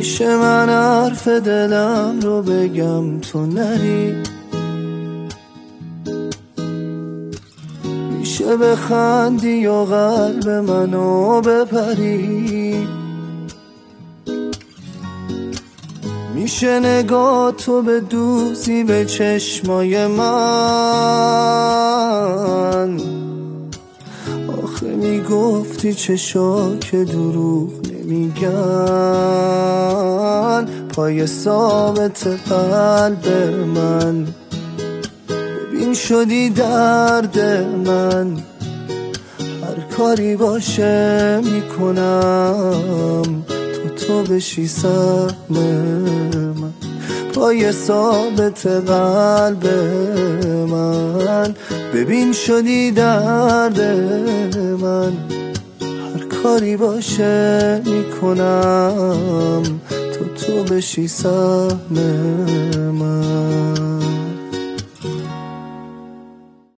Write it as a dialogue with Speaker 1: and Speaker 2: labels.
Speaker 1: میشه من حرف دلم رو بگم تو نری، میشه بخندی و قلب منو بپری، میشه نگاه تو به دوزی به چشمای من. آخه میگفتی چشا که دروغ نمیگن، پای ثابت قلب من. ببین شدی درد من، هر کاری باشه میکنم تو بشی سهم من. پای ثابت قلب من، ببین شدی درد من، هر کاری باشه میکنم تو بشی سهم